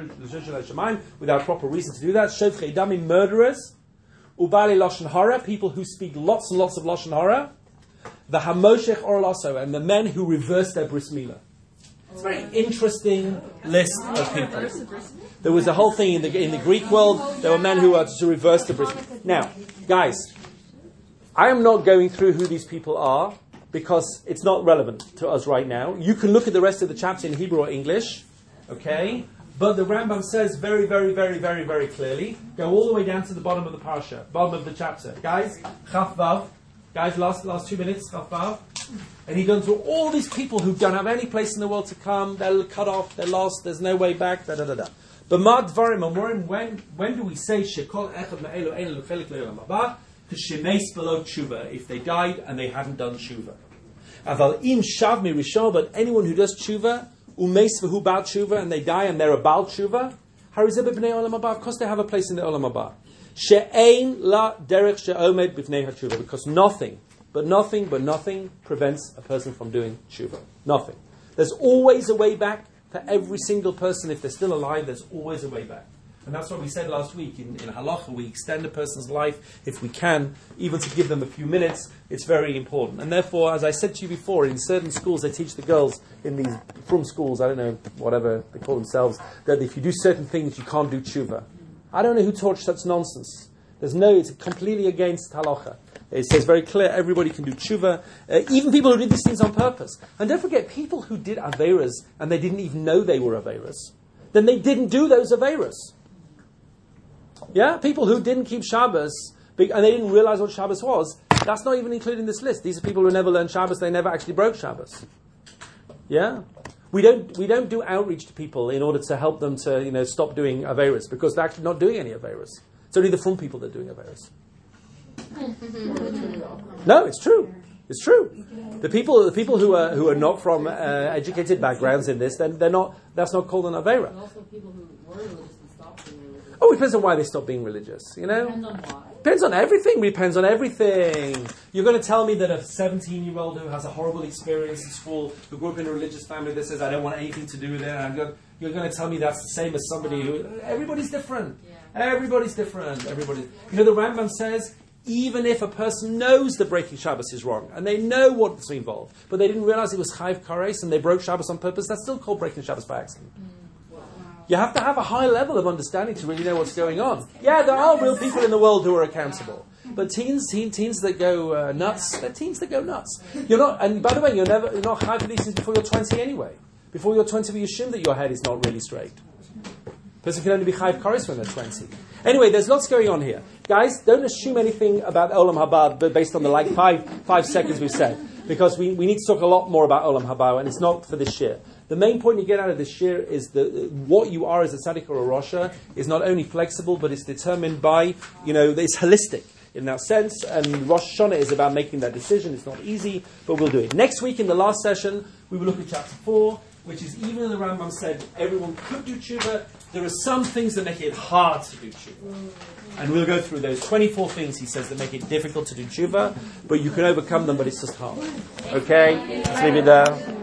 without proper reason to do that. Shovchei damim, murderers. Ubali lashon hara, people who speak lots and lots of lashon hara. The hamoshech orlaso, and the men who reverse their bris milah. It's a very interesting list of people. There was a whole thing in the in the Greek world. There were men who were to reverse the bris. Now, guys, I am not going through who these people are because it's not relevant to us right now. You can look at the rest of the chapter in Hebrew or English, okay? But the Rambam says very, very, very, very, very clearly. Go all the way down to the bottom of the parsha, bottom of the chapter, guys. Chaf Vav, guys. Last last two minutes, Chaf Vav. And he goes through all these people who don't have any place in the world to come. They're cut off. They're lost. There's no way back. Da da da da. But mad dvarim amorim. When when do we say shekol echad me'elu ein lo chelik le'olam haba? Shemeis below tshuva. If they died and they hadn't done tshuva. Aval im shav mi rishon. But anyone who does tshuva umeis v'hu bal tshuva and they die and they're a bal tshuva. Harizeh b'bnei olam haba. Of course they have a place in the olam haba. She'ein la derech she'omed b'fnei hatshuva. Because nothing. But nothing, but nothing prevents a person from doing tshuva. Nothing. There's always a way back for every single person. If they're still alive, there's always a way back. And that's what we said last week. In, in halacha, we extend a person's life, if we can, even to give them a few minutes. It's very important. And therefore, as I said to you before, in certain schools, they teach the girls, in these from schools, I don't know, whatever they call themselves, that if you do certain things, you can't do tshuva. I don't know who taught such nonsense. There's no, it's completely against halacha. It says very clear, everybody can do tshuva, uh, even people who did these things on purpose. And don't forget, people who did averas and they didn't even know they were averas, then they didn't do those averas. Yeah, people who didn't keep Shabbos and they didn't realize what Shabbos was, that's not even included in this list. These are people who never learned Shabbos, they never actually broke Shabbos. Yeah? We don't we don't do outreach to people in order to help them to, you know, stop doing averas, because they're actually not doing any averas. It's only the frum people that are doing averas. No, it's true. It's true. The people, the people who are who are not from uh, educated backgrounds in this, then they're not. That's not called an avera. And also people who were religious and stopped being religious. Oh, it depends on why they stop being religious. You know, Depends on why. Depends on everything. Depends on everything. You're going to tell me that a seventeen-year-old who has a horrible experience in school, who grew up in a religious family, that says, "I don't want anything to do with it," and I'm going, you're going to tell me that's the same as somebody who. Everybody's different. Yeah. Everybody's different. Everybody. You know, the Rambam says, even if a person knows that breaking Shabbos is wrong, and they know what's involved, but they didn't realize it was Chayv Kares, and they broke Shabbos on purpose, that's still called breaking Shabbos by accident. Mm. Wow. You have to have a high level of understanding to really know what's going on. Yeah, there are real people in the world who are accountable. But teens, teen, teens that go uh, nuts, they're teens that go nuts. You're not, and by the way, you're never, you're not Chayv for these things before you're twenty anyway. Before you're twenty, we assume that your head is not really straight. A person can only be Chayv Kares when they're twenty. Anyway, there's lots going on here. Guys, don't assume anything about Olam Haba but based on the like five five seconds we've said. Because we, we need to talk a lot more about Olam Haba, and it's not for this shir. The main point you get out of this shir is that what you are as a tzaddik or a rasha is not only flexible, but it's determined by, you know, it's holistic in that sense. And Rosh Hashanah is about making that decision. It's not easy, but we'll do it. Next week in the last session, we will look at chapter four, which is, even though the Rambam said everyone could do tshuva, there are some things that make it hard to do tshuva. And we'll go through those twenty-four things, he says, that make it difficult to do tshuva, but you can overcome them, but it's just hard. Okay? Let's leave it there.